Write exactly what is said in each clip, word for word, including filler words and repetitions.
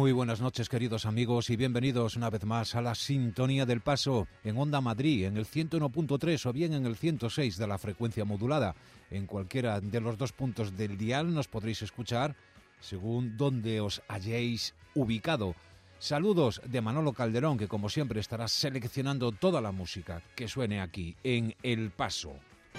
Muy buenas noches, queridos amigos, y bienvenidos una vez más a la Sintonía del Paso en Onda Madrid, en el ciento uno punto tres o bien en el ciento seis de la frecuencia modulada. En cualquiera de los dos puntos del dial nos podréis escuchar según donde os hayáis ubicado. Saludos de Manolo Calderón, que como siempre estará seleccionando toda la música que suene aquí en El Paso.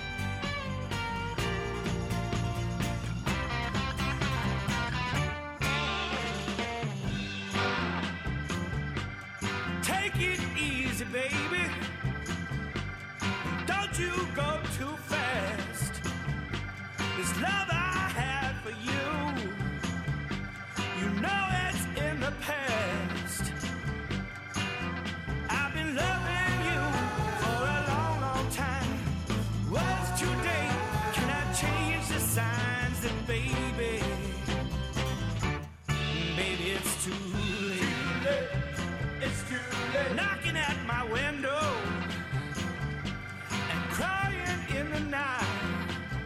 Baby, don't you go too fast. This love I had for you, you know it's in the past. I've been loving you for a long, long time. What's today? Can I change the signs? That baby, baby, it's too late. Too late. It's too late. Knocking at my window and crying in the night,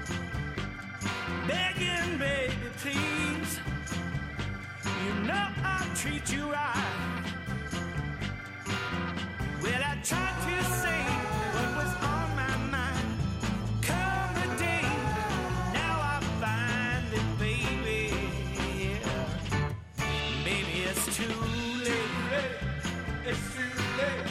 begging, baby, please. You know I'll treat you right. Well, I tried to say what was on my mind. Come the day, now I find it, baby. Baby, it's too late. It's too late.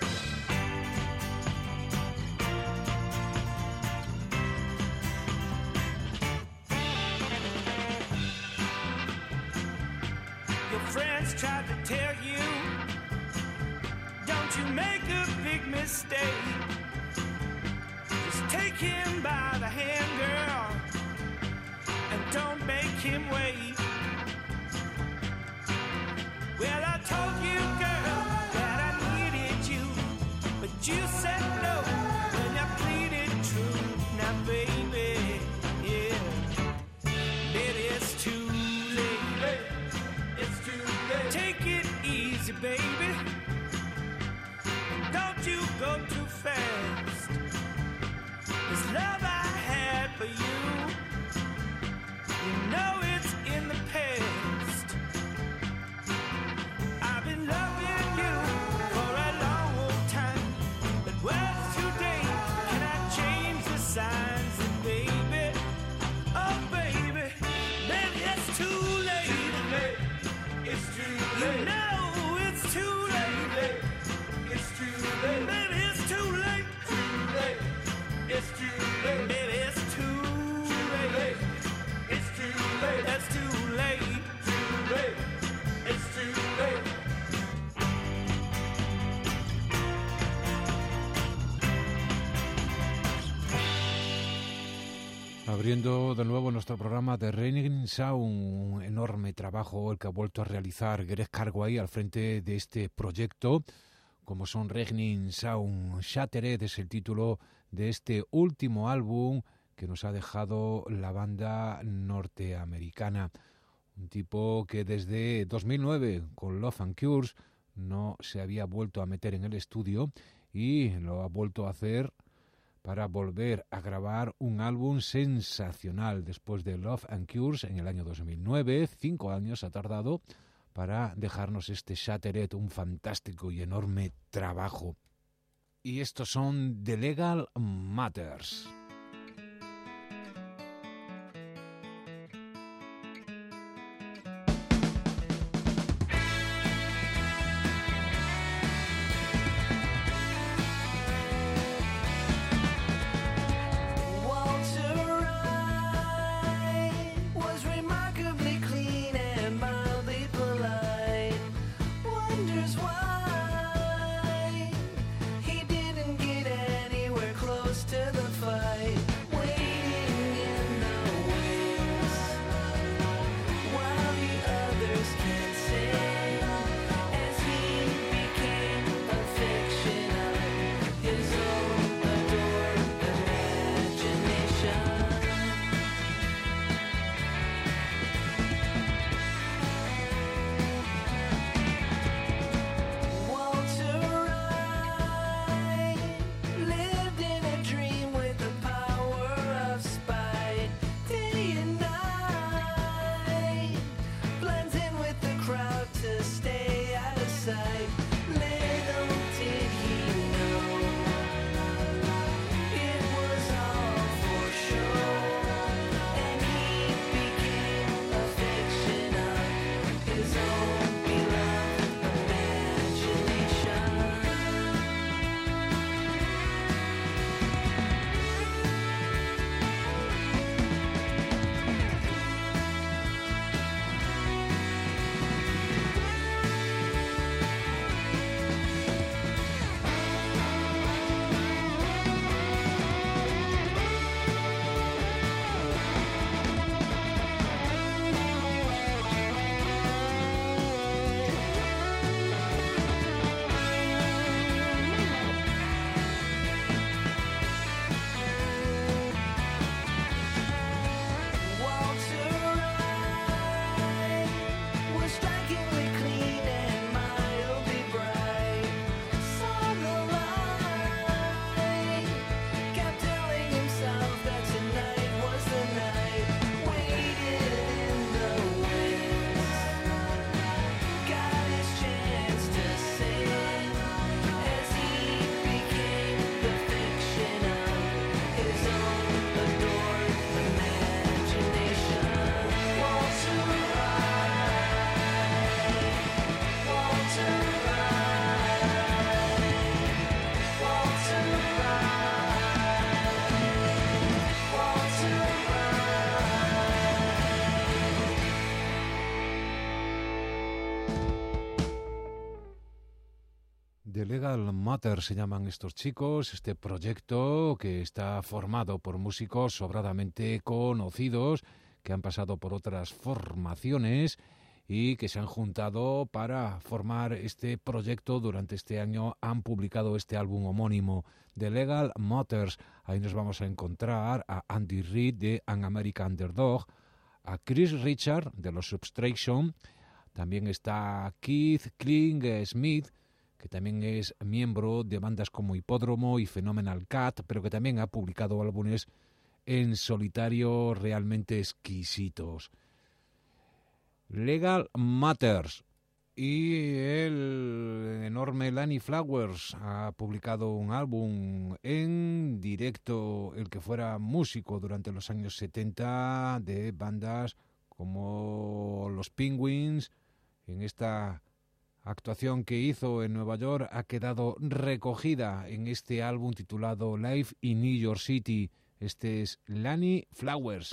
Your friends tried to tell you, don't you make a big mistake. Just take him by the hand, girl, and don't make him wait. Well, I told you, girl, but you said no when I pleaded true. Now, baby, yeah, baby, it's too late. It's too late. Take it easy, baby. Don't you go too fast. This love I had for you, you know it's in the past. I've been loving you for a long time. What's today? Can I change the signs? And baby, oh baby, baby, it's too late. It's too late. You know it's too late. It's too late. Baby, it's too late. Too late. It's too late. Baby, it's too late. It's too late. It's too late. Too late. It's too late. Abriendo de nuevo nuestro programa de Regnin Sound, un enorme trabajo el que ha vuelto a realizar Greg Carway al frente de este proyecto, como son Regnin Sound. Shattered es el título de este último álbum que nos ha dejado la banda norteamericana. Un tipo que desde dos mil nueve, con Love and Cures, no se había vuelto a meter en el estudio y lo ha vuelto a hacer para volver a grabar un álbum sensacional después de Love and Cures en el año dos mil nueve. Cinco años ha tardado para dejarnos este Shattered, un fantástico y enorme trabajo. Y estos son The Legal Matters. The Legal Matter se llaman estos chicos, este proyecto que está formado por músicos sobradamente conocidos que han pasado por otras formaciones y que se han juntado para formar este proyecto. Durante este año han publicado este álbum homónimo, The Legal Matters. Ahí nos vamos a encontrar a Andy Reid de An American Underdog, a Chris Richard de los Subtraction, también está Keith Kling Smith, que también es miembro de bandas como Hipódromo y Phenomenal Cat, pero que también ha publicado álbumes en solitario realmente exquisitos. Legal Matters. Y el enorme Lanny Flowers ha publicado un álbum en directo, el que fuera músico durante los años setenta de bandas como los Penguins. En esta actuación que hizo en Nueva York ha quedado recogida en este álbum titulado Live in New York City. Este es Lanny Flowers.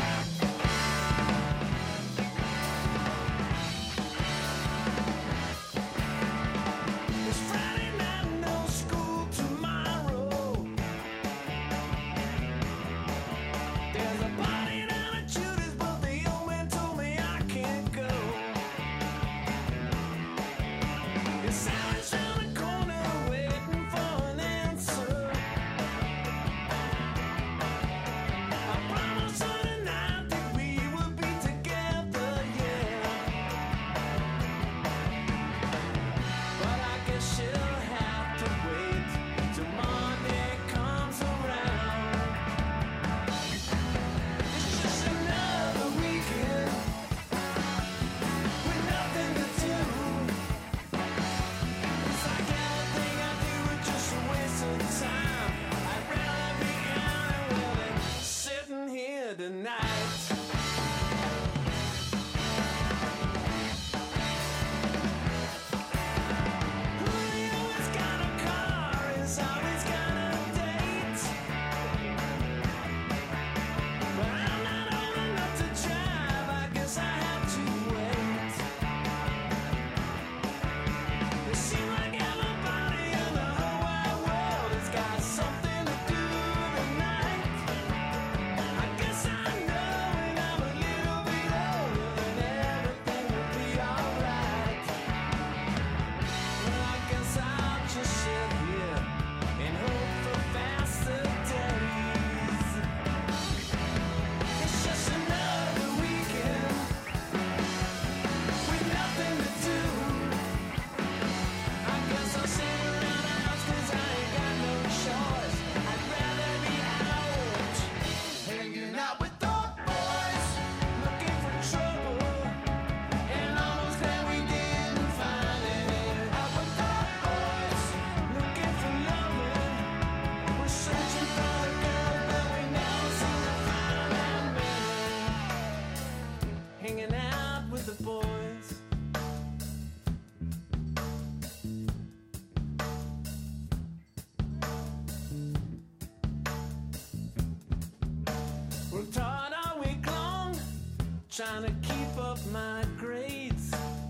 Trying to keep up my grades.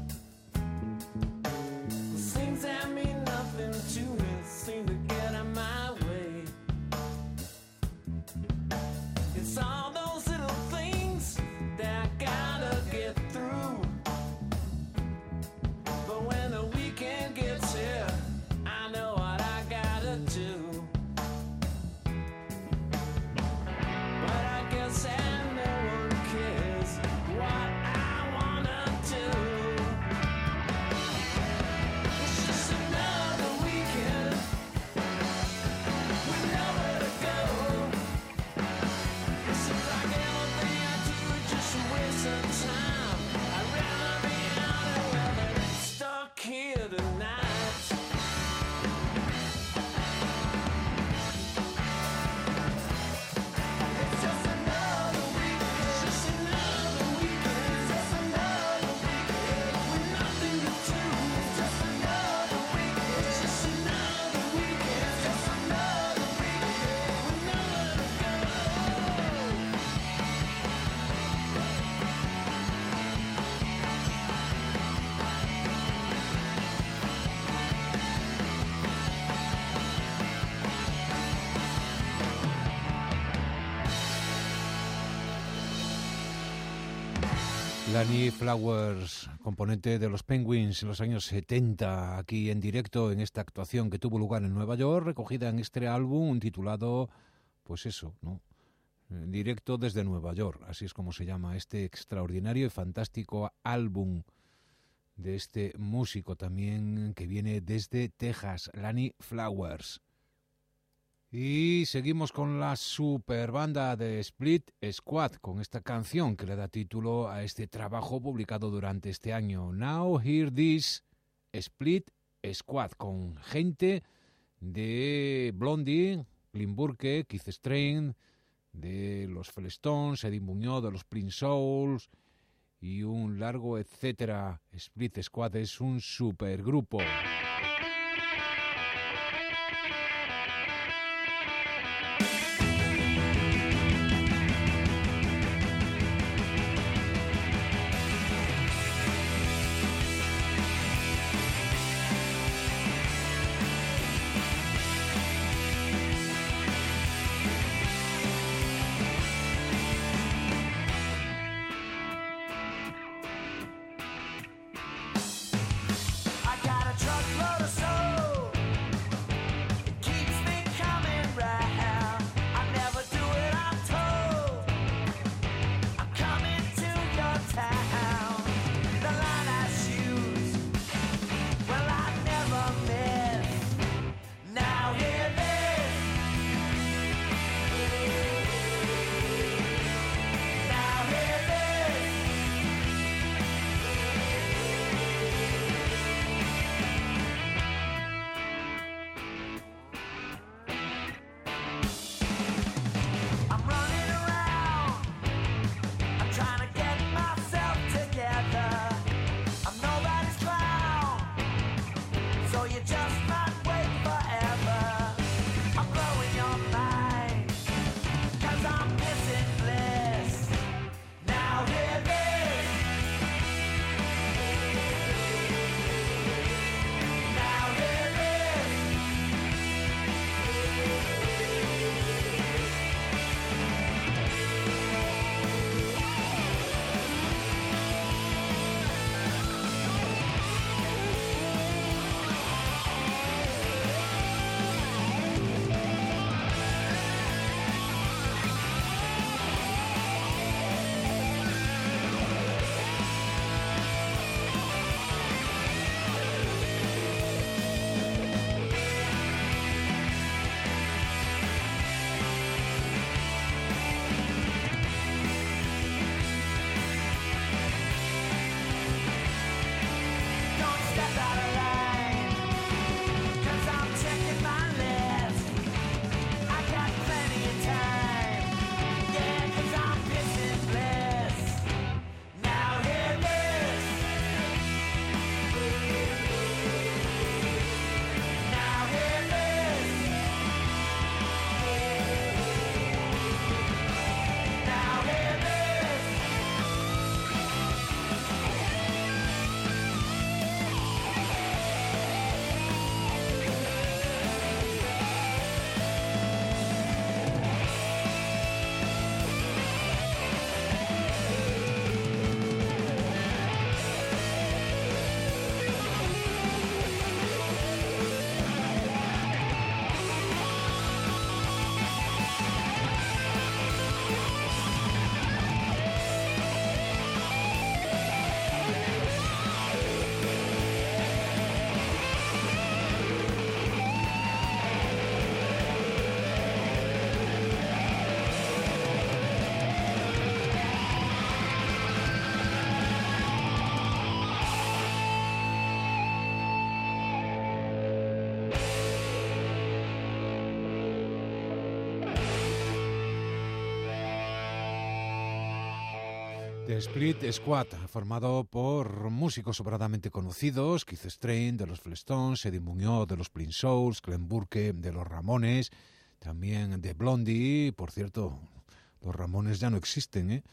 Things that mean nothing to me seem to get in my way. It's all those little things that I gotta get through. But when the weekend gets here, I know what I gotta do. But I guess that no one cares what I wanna Lani Flowers, componente de los Penguins en los años setenta, aquí en directo en esta actuación que tuvo lugar en Nueva York, recogida en este álbum titulado, pues eso, ¿no? Directo desde Nueva York, así es como se llama este extraordinario y fantástico álbum de este músico también que viene desde Texas, Lani Flowers. Y seguimos con la super banda de Split Squad, con esta canción que le da título a este trabajo publicado durante este año. Now Hear This, Split Squad, con gente de Blondie, Clint Burke, Keith Strain, de los Flintstones, Eddie Muñoz, de los Prince Souls y un largo etcétera. Split Squad es un supergrupo. The Split Squad, formado por músicos sobradamente conocidos, Keith Strain de los Flintstones, Eddie Muñoz de los Prince Souls, Clint Burke de los Ramones, también de Blondie. Por cierto, los Ramones ya no existen, ¿eh?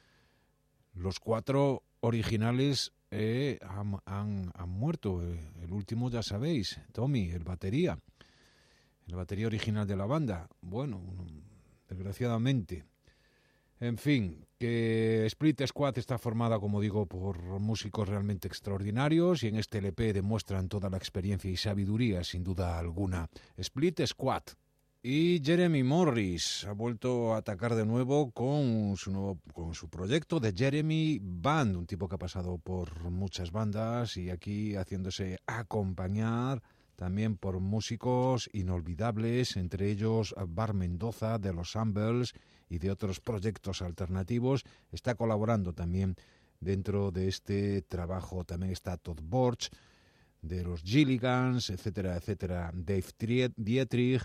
Los cuatro originales eh, han, han, han muerto. El último, ya sabéis, Tommy, el batería, el batería original de la banda. Bueno, desgraciadamente. En fin, que Split Squad está formada, como digo, por músicos realmente extraordinarios y en este L P demuestran toda la experiencia y sabiduría, sin duda alguna. Split Squad. Y Jeremy Morris ha vuelto a atacar de nuevo con su, nuevo, con su proyecto de Jeremy Band, un tipo que ha pasado por muchas bandas y aquí haciéndose acompañar también por músicos inolvidables, entre ellos Bar Mendoza de los Shambles y de otros proyectos alternativos. Está colaborando también dentro de este trabajo. También está Todd Borch de los Gilligans, etcétera, etcétera. Dave Dietrich,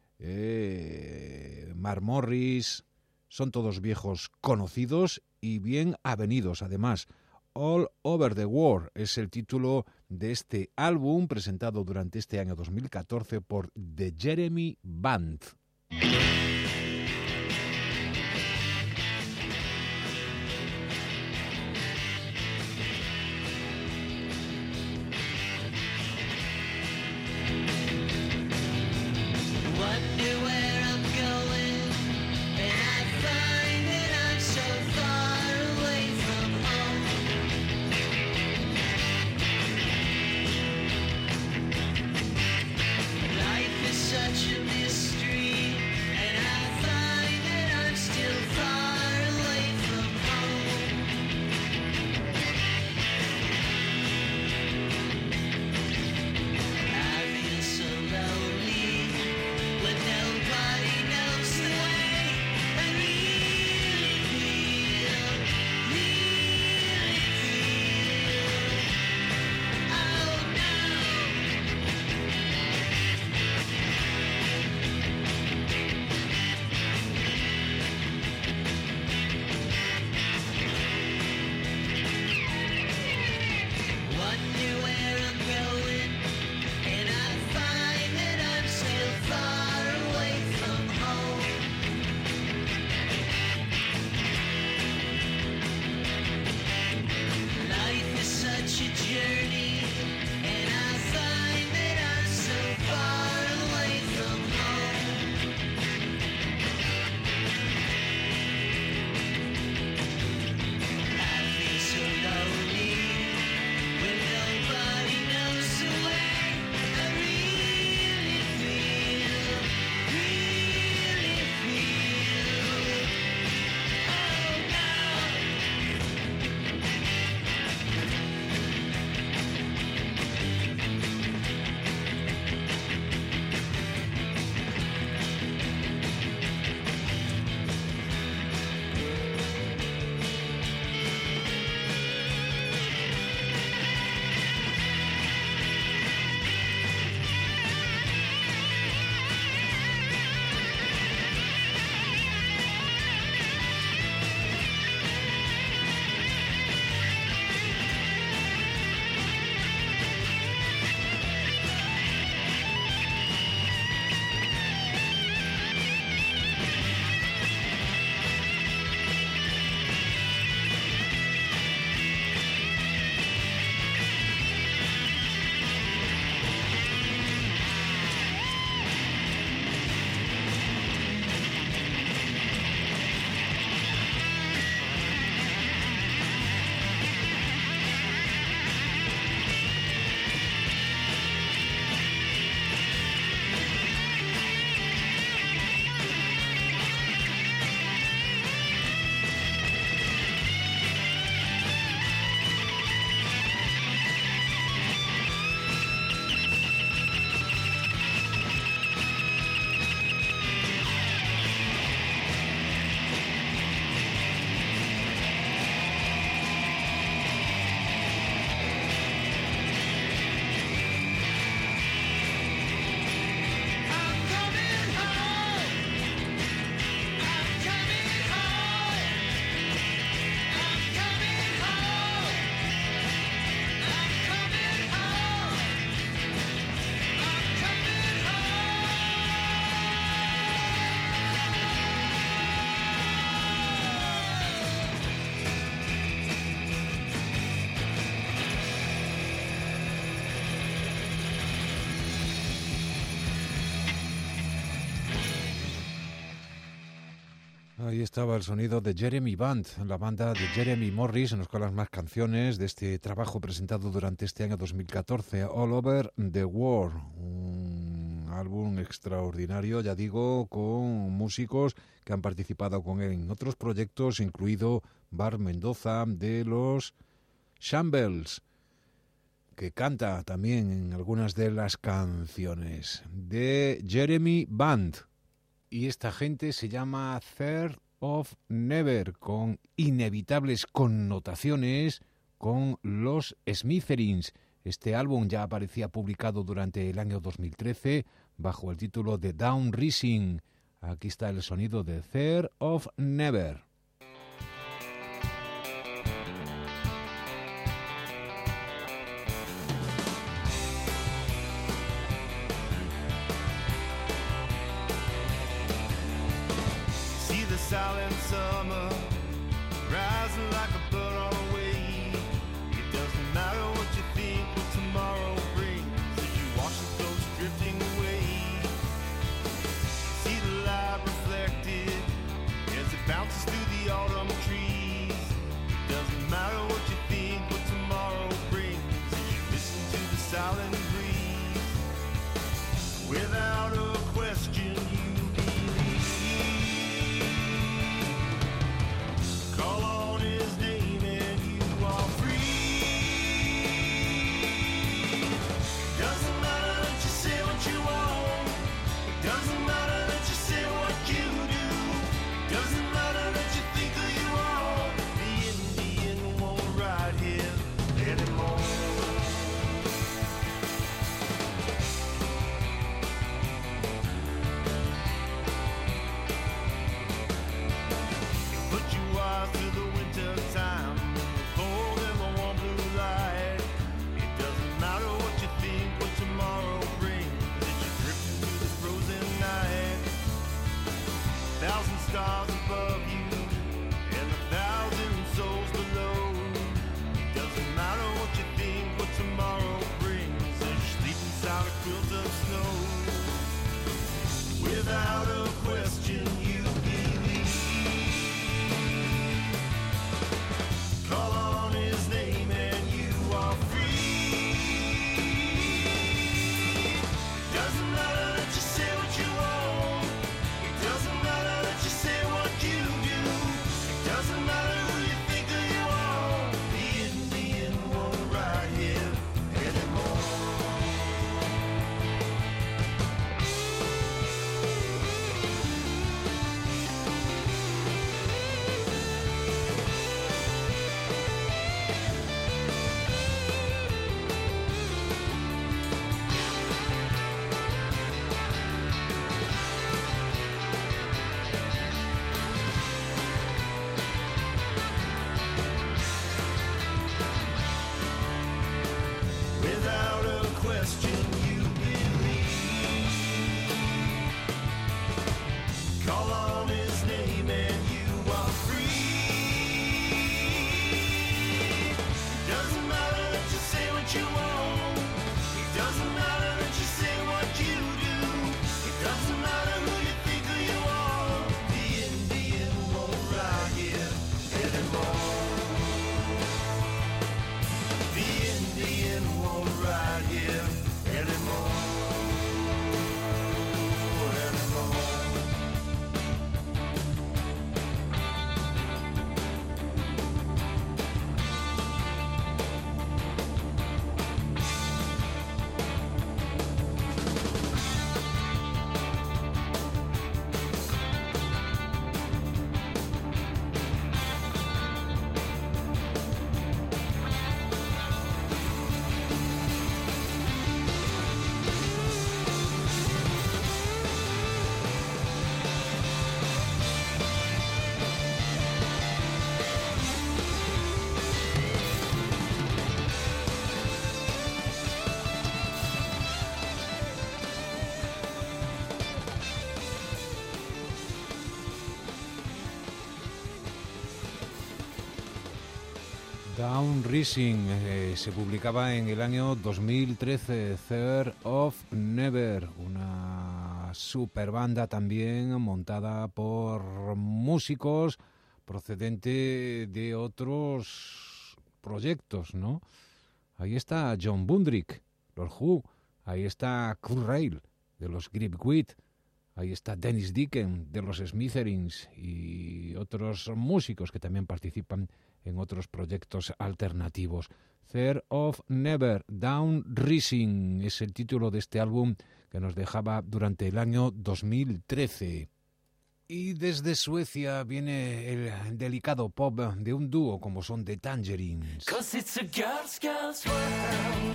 eh, Mark Morris, son todos viejos conocidos y bien avenidos además. All Over the World es el título de este álbum presentado durante este año dos mil catorce por The Jeremy Band. Such a mystery, Ahí estaba el sonido de Jeremy Band, la banda de Jeremy Morris, nos con las más canciones de este trabajo presentado durante este año dos mil catorce, All Over the World, un álbum extraordinario, ya digo, con músicos que han participado con él en otros proyectos, incluido Bar Mendoza de los Shambles, que canta también en algunas de las canciones de Jeremy Band. Y esta gente se llama Third of Never, con inevitables connotaciones con los Smithereens. Este álbum ya aparecía publicado durante el año dos mil trece bajo el título de Down Rising. Aquí está el sonido de Third of Never. Silent summer, rising like a bird on a wave. It doesn't matter what you think, what tomorrow brings, as you watch the clothes drifting away. See the light reflected as it bounces through the autumn trees. It doesn't matter what you think, what tomorrow brings, as you listen to the silent breeze. Without a question, you call on his name and you are free. Doesn't matter that you say what you want. It doesn't matter that you say what you do. Doesn't matter that you think who you are. The Indian won't ride here anymore. To the winter time, cold and the warm blue light. It doesn't matter what you think, what tomorrow brings, as you drift into the frozen night. Thousand stars above you and a thousand souls below. It doesn't matter what you think, what tomorrow brings, as you sleep inside a quilt of snow. Without a question, you believe. Call on his name and you are free. Doesn't matter that you say what you want. It doesn't matter that you say what you do. It doesn't matter who you think who you are. The Indian won't ride here anymore. Without a question, you believe. Call on his name and you are free. It doesn't matter that you say what you want. It doesn't matter that you say what you do. It doesn't matter who you think who you are. The Indian won't ride here anymore. The Indian won't ride here anymore. Anymore. Down Rising eh, se publicaba en el año dos mil trece, Third of Never, una una super banda también montada por músicos procedente de otros proyectos, ¿no? Ahí está John Bundrick, los Who, ahí está Kurt Rail, de los Gripweed, ahí está Dennis Dicken, de los Smithereens, y otros músicos que también participan en otros proyectos alternativos. Fear of Never, Down Rising es el título de este álbum que nos dejaba durante el año dos mil trece. Y desde Suecia viene el delicado pop de un dúo como son The Tangerines. 'Cause it's a girls, girls world.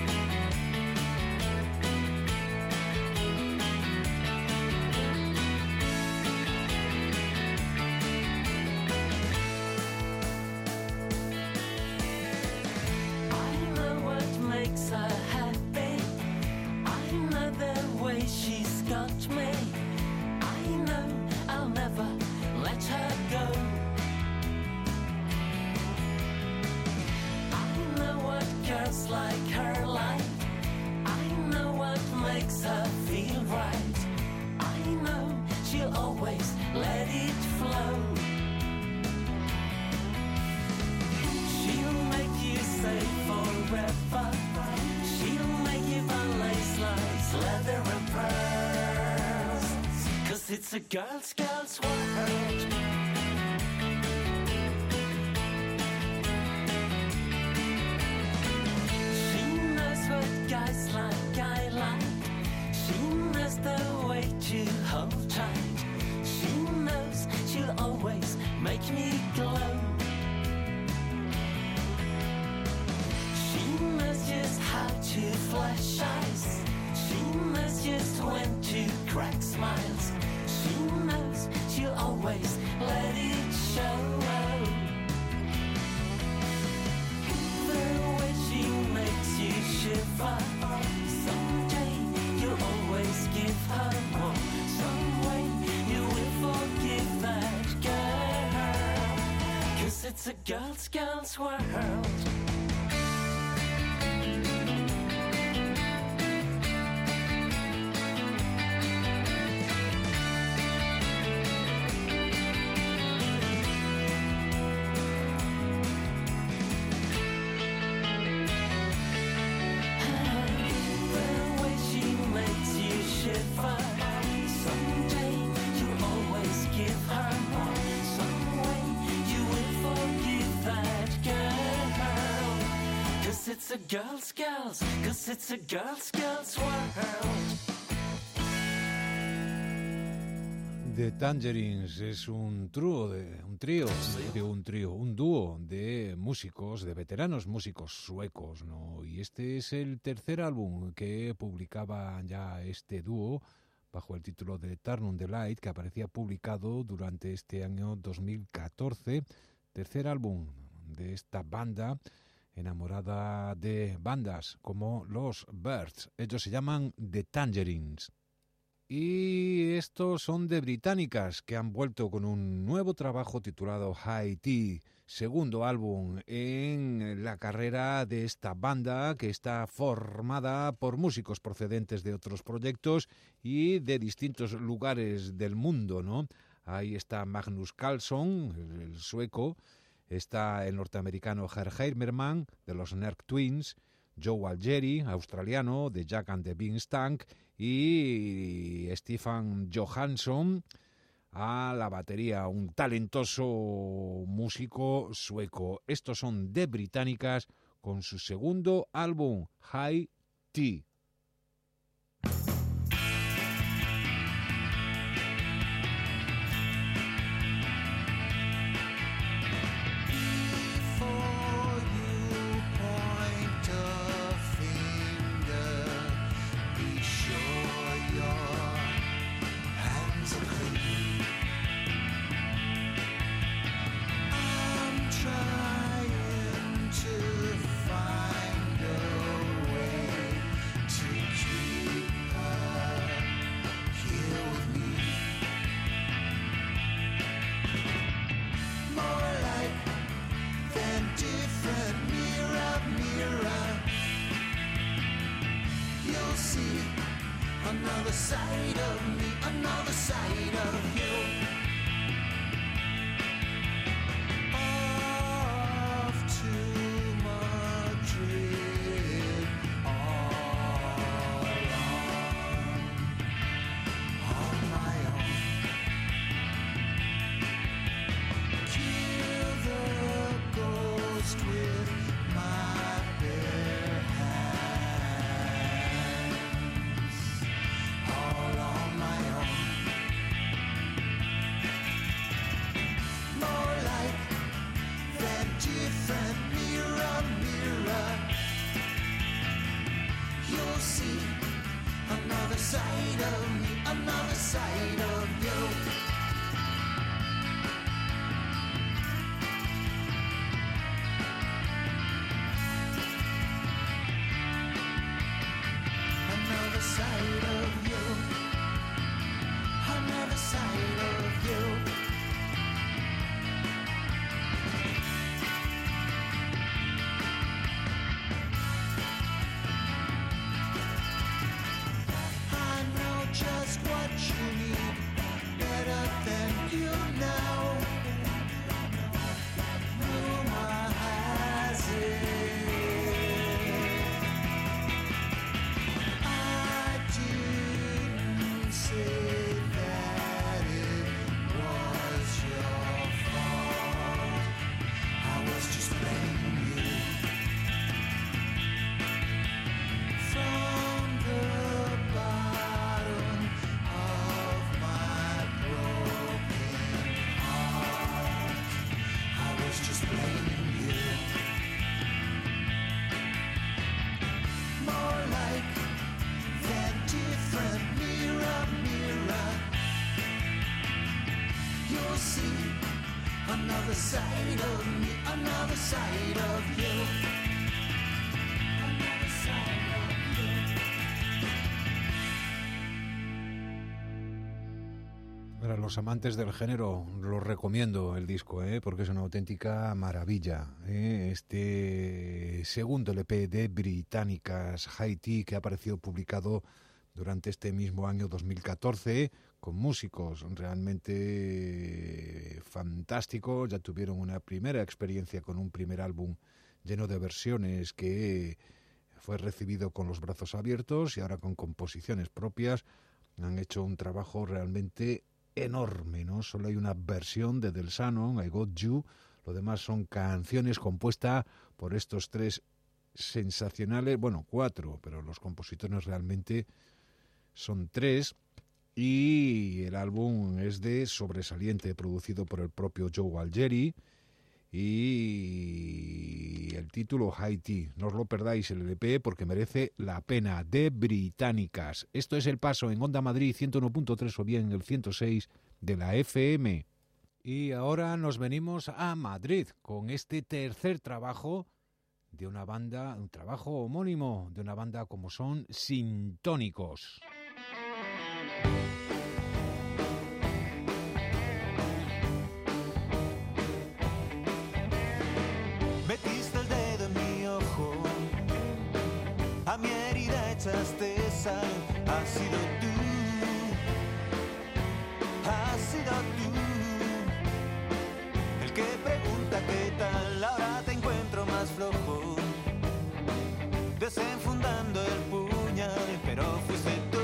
I know what makes her happy. I know the way she's got me. I know I'll never let her go. I know what girls like her like. I know what makes her feel right. I know she'll always let it flow. She'll make you say forever. She'll make you buy lace lights, leather and pearls. 'Cause it's a girls, girls world. She knows what guys like, I like. She knows the way to hold tight. She knows she'll always make me glow. She knows just how to flash eyes. She knows just when to crack smiles. She knows she'll always let it show. The way she makes you shiver. Someday you'll always give her more. Some way you will forgive that girl. 'Cause it's a girls, girls world. It's a girls, girls, 'cause it's a girls, girls world. The Tangerines es un trío de un trío de un trío, un dúo de músicos, de veteranos músicos suecos, ¿no? Y este es el tercer álbum que publicaba ya este dúo bajo el título de Turn on the Light, que aparecía publicado durante este año dos mil catorce, tercer álbum de esta banda enamorada de bandas como los Birds. Ellos se llaman The Tangerines. Y estos son de británicas que han vuelto con un nuevo trabajo titulado High Tea, segundo álbum en la carrera de esta banda que está formada por músicos procedentes de otros proyectos y de distintos lugares del mundo, ¿no? Ahí está Magnus Carlsson, el, el sueco. Está el norteamericano Herr Heimermann, de los Nerk Twins, Joe Algeri, australiano, de Jack and the Beanstalk, y Stefan Johansson a la batería, un talentoso músico sueco. Estos son de británicas con su segundo álbum, High Tea. another side of me, another side of you. Off to Madrid, all alone, on my own. Kill the ghost with my bare hands, all on my own. More like that different mirror, mirror. You'll see another side of me, another side of you. Another side of you, another side of you. I know just what you need, better than you know. Rumor has it I didn't say that it was your fault. I was just blaming you. From the bottom of my broken heart, I was just blaming you. More like that different mirror, mirror. You'll see another side of me, another side of you. Another side of you. Para los amantes del género, los recomiendo el disco, ¿eh? Porque es una auténtica maravilla, ¿eh? Este segundo L P de Británicas Haití, que ha aparecido publicado durante este mismo año dos mil catorce, con músicos realmente fantásticos. Ya tuvieron una primera experiencia con un primer álbum lleno de versiones que fue recibido con los brazos abiertos, y ahora con composiciones propias han hecho un trabajo realmente enorme, ¿no? Solo hay una versión de Del Shannon, I Got You. Lo demás son canciones compuestas por estos tres sensacionales, bueno, cuatro, pero los compositores realmente son tres, y el álbum es de sobresaliente, producido por el propio Joe Algeri, y el título Haití. No os lo perdáis el L P porque merece la pena, de Británicas. Esto es El Paso en Onda Madrid ciento uno punto tres o bien el ciento seis de la F M. Y ahora nos venimos a Madrid con este tercer trabajo de una banda, un trabajo homónimo de una banda como son Sintónicos. Metiste el dedo en mi ojo, a mi herida echaste sal. Has sido tú, has sido tú, el que pregunta qué tal. Ahora te encuentro más flojo, desenfundando el puñal, pero fuiste tú.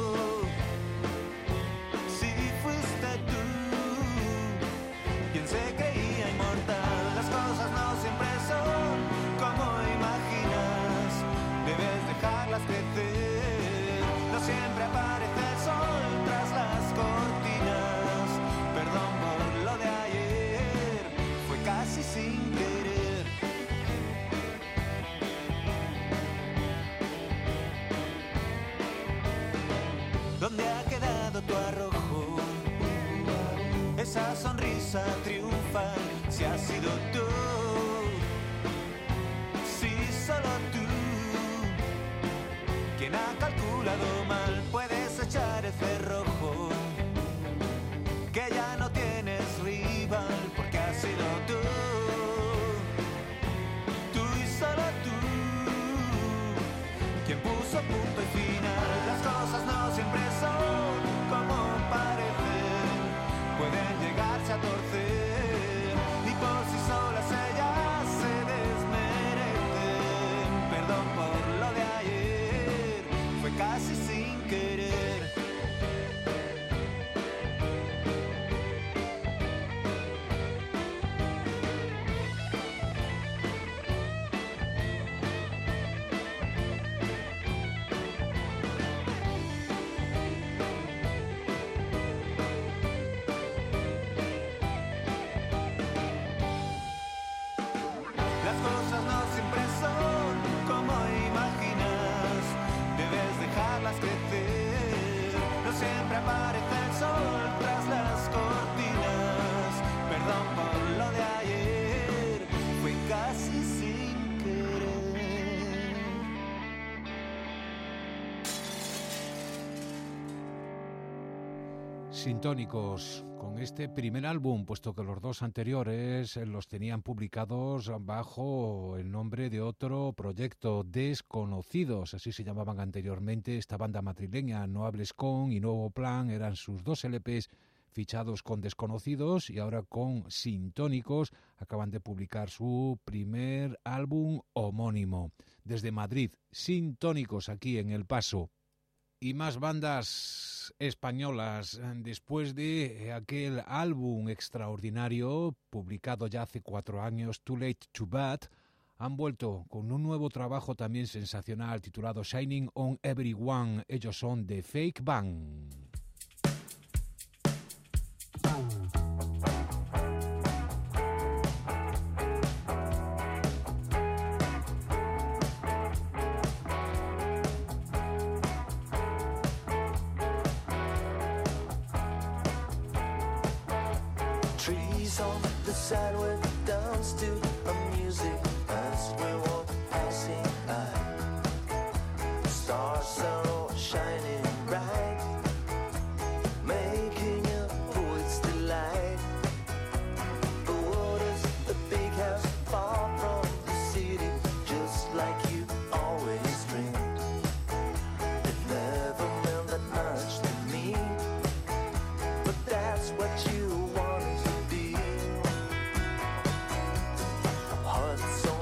Sí, fuiste tú, quien se creía inmortal. Las cosas no siempre son como imaginas, debes dejarlas crecer. No siempre aparece el sol tras las cortinas. Perdón por lo de ayer, fue casi sin querer. ¿Dónde ha quedado tu arrojo? Esa sonrisa triunfal, si has sido tú, si solo tú, quien ha calculado mal. Puedes echar el cerrojo, que ya no tienes rival, porque has sido tú, tú y solo tú, quien puso punto y final. Las cosas no se Sintónicos, con este primer álbum, puesto que los dos anteriores los tenían publicados bajo el nombre de otro proyecto, Desconocidos, así se llamaban anteriormente esta banda madrileña. No Hables Con y Nuevo Plan eran sus dos L Pes fichados con Desconocidos, y ahora con Sintónicos acaban de publicar su primer álbum homónimo. Desde Madrid, Sintónicos, aquí en El Paso. Y más bandas españolas, después de aquel álbum extraordinario publicado ya hace cuatro años, Too Late to Bad, han vuelto con un nuevo trabajo también sensacional titulado Shining on Everyone. Ellos son The Fake Band. Trees on the sidewalk dance to a music as we walk passing by. Stars are all shining bright, making a poet's delight. The water's a big house far from the city, just like you always dreamed. It never meant that much to me, but that's what you want. So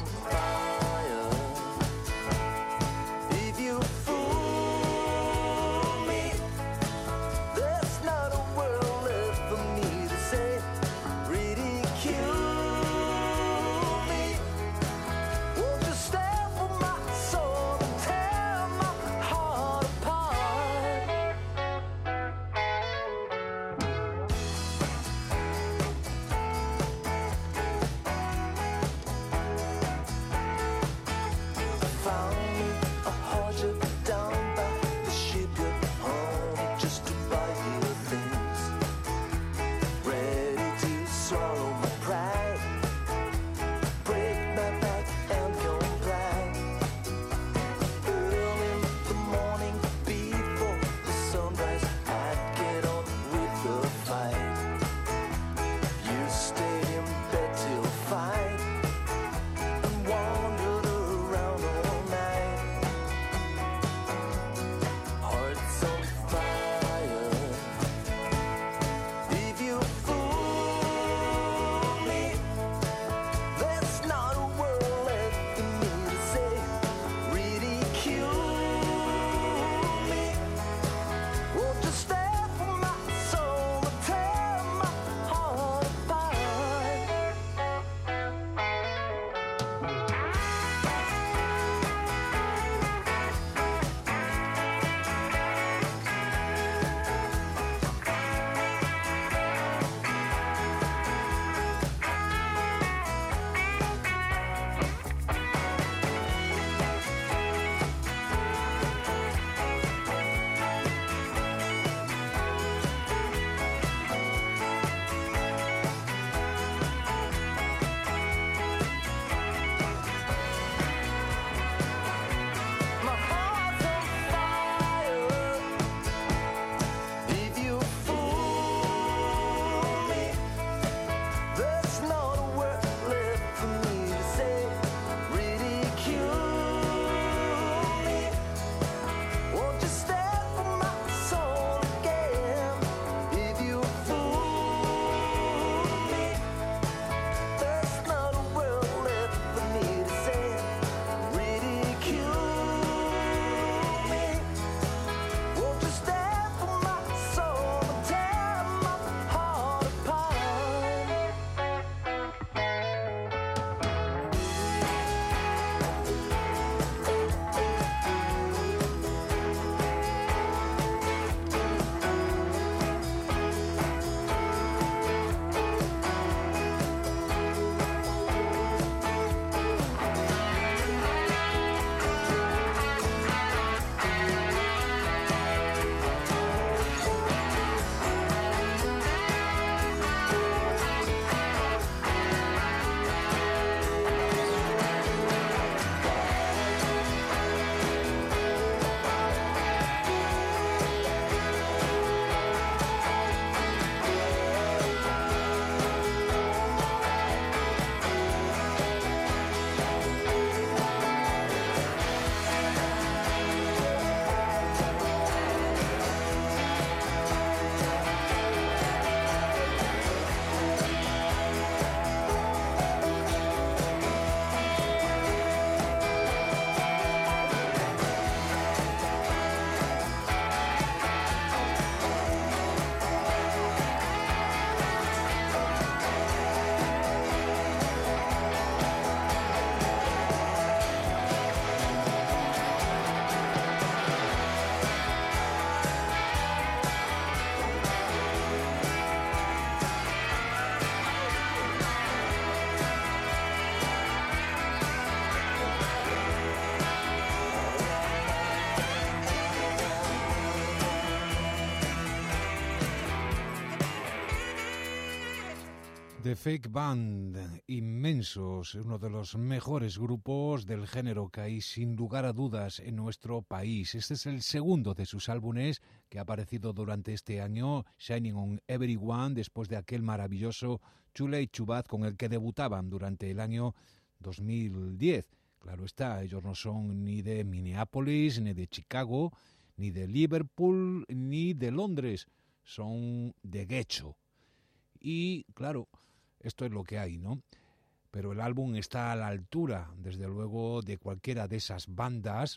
The Fake Band, inmensos, uno de los mejores grupos del género que hay sin lugar a dudas en nuestro país. Este es el segundo de sus álbumes que ha aparecido durante este año, Shining on Everyone, después de aquel maravilloso Too Late to Bad con el que debutaban durante el año dos mil diez. Claro está, ellos no son ni de Minneapolis, ni de Chicago, ni de Liverpool, ni de Londres, son de Guecho. Y claro, esto es lo que hay, ¿no? Pero el álbum está a la altura, desde luego, de cualquiera de esas bandas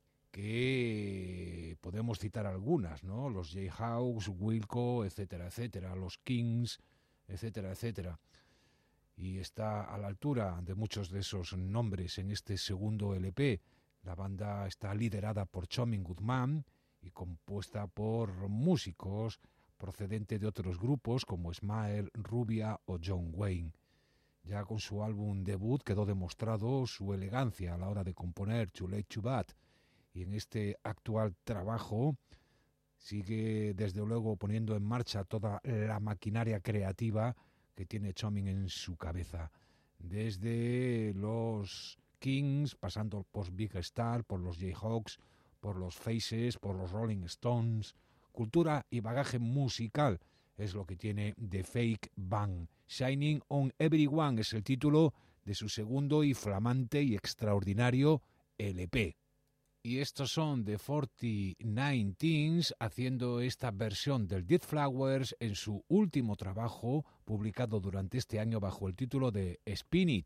que podemos citar algunas, ¿no? Los Jayhawks, Wilco, etcétera, etcétera, los Kings, etcétera, etcétera. Y está a la altura de muchos de esos nombres en este segundo L P. La banda está liderada por Chomin Guzmán y compuesta por músicos procedente de otros grupos como Smile, Rubia o John Wayne. Ya con su álbum debut quedó demostrado su elegancia a la hora de componer Too Late to Bad, y en este actual trabajo sigue desde luego poniendo en marcha toda la maquinaria creativa que tiene Chomin en su cabeza, desde los Kings, pasando por Big Star, por los Jayhawks, por los Faces, por los Rolling Stones. Cultura y bagaje musical es lo que tiene The Fake Band. Shining on Everyone es el título de su segundo y flamante y extraordinario L P. Y estos son The cuarenta y nueve Teens haciendo esta versión del Dead Flowers en su último trabajo publicado durante este año bajo el título de Spin It.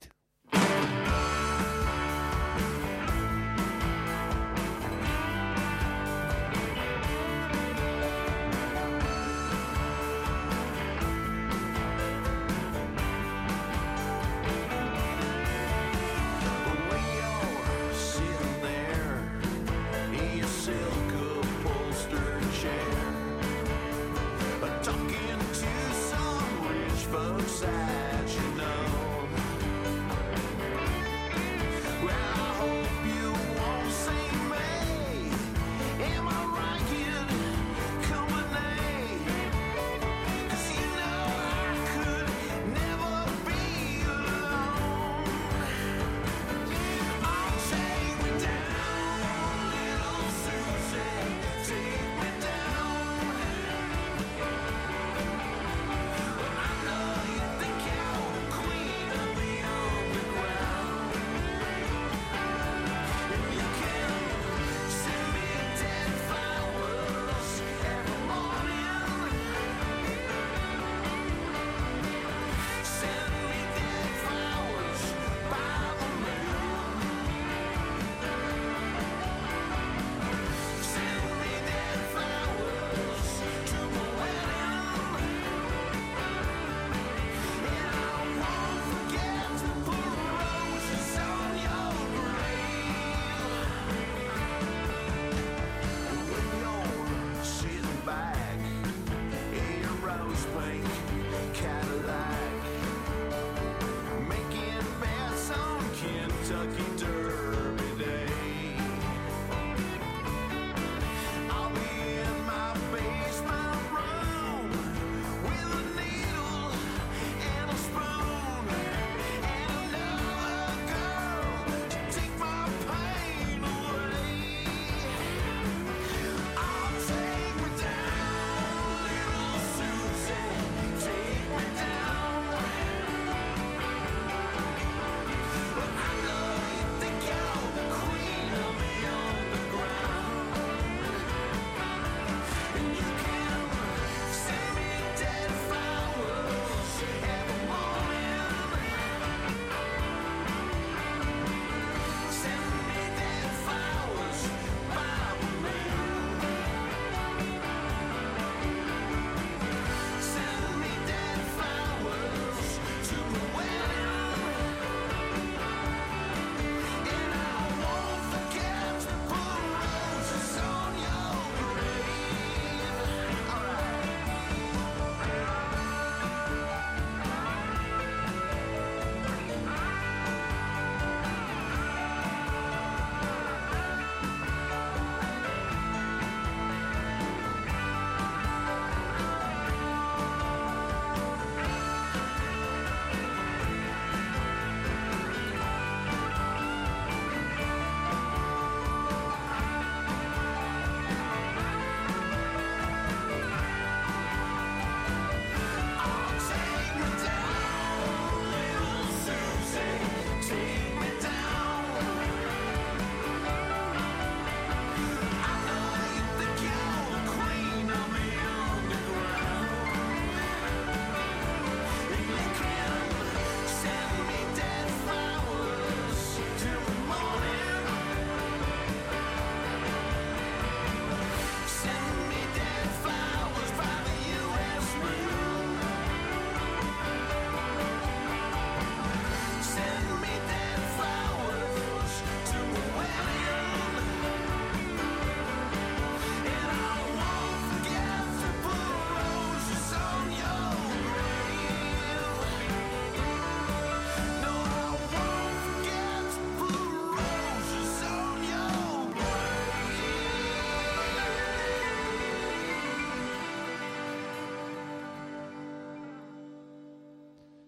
Folks that you know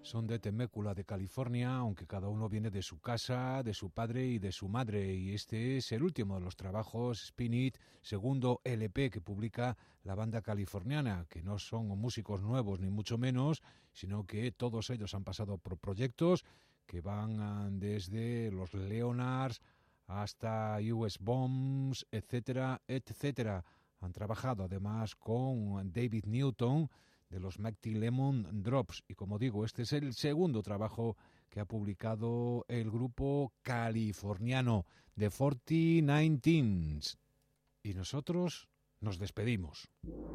Son de Temecula, de California, aunque cada uno viene de su casa, de su padre y de su madre. Y este es el último de los trabajos, Spin It, segundo L P que publica la banda californiana, que no son músicos nuevos ni mucho menos, sino que todos ellos han pasado por proyectos que van desde los Leonards hasta U S Bombs, etcétera, etcétera. Han trabajado además con David Newton de los Mighty Lemon Drops. Y como digo, este es el segundo trabajo que ha publicado el grupo californiano de cuarenta Teens. Y nosotros nos despedimos.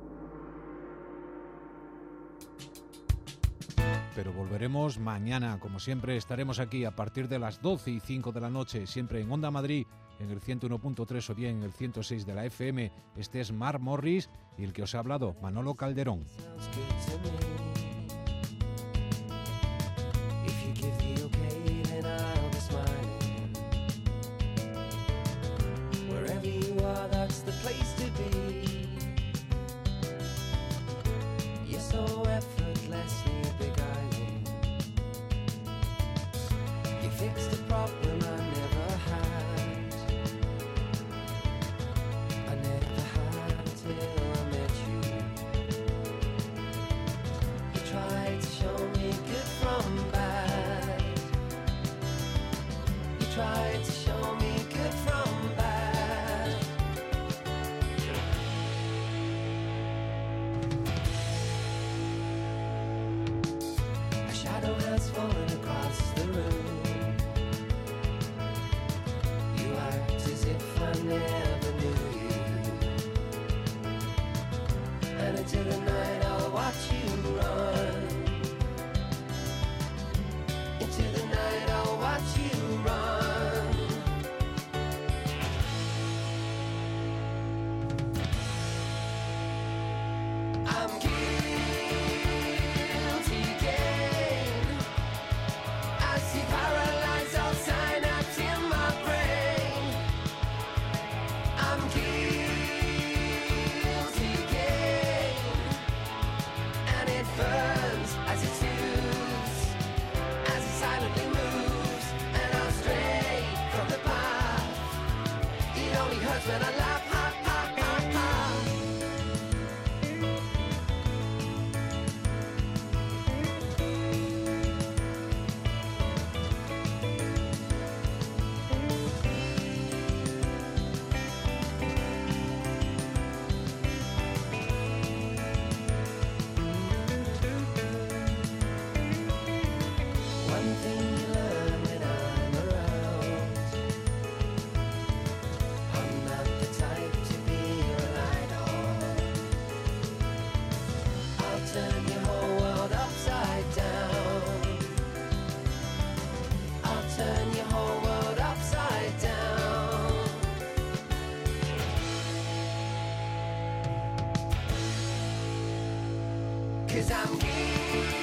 Pero volveremos mañana, como siempre, estaremos aquí a partir de las doce y cinco de la noche, siempre en Onda Madrid, en el ciento uno punto tres o bien en el ciento seis de la F M. Este es Mark Morris y el que os ha hablado, Manolo Calderón. Sounds good to me. If you give the okay, then I'll be smiling. Wherever you are, that's the place to be. You're so effortlessly beguiling. You fixed a problem I never had. I never had till I met you. You tried to show me good from bad. You tried to show me good from bad. A shadow has fallen across the room. You act as if I never knew you. And into the night I'll watch you run. Into the night I'll watch you run. I'm guilty again. I see paralyzed all synapses in my brain. I'm guilty again, and it burns as it soothes, as it silently moves, and I'll stray from the path. It only hurts when I laugh, ha, ha, ha, ha. One thing you learn when I'm around, I'm not the type to be relied on. I'll turn your whole world upside down. I'll turn your whole world upside down. 'Cause I'm guilty